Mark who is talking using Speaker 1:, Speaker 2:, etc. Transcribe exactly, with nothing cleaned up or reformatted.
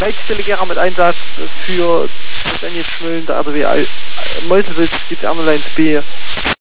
Speaker 1: Leitstelle-Gera mit Einsatz für das Daniel Schmölln, der R D W Meuselwitz, die Ernerleins B.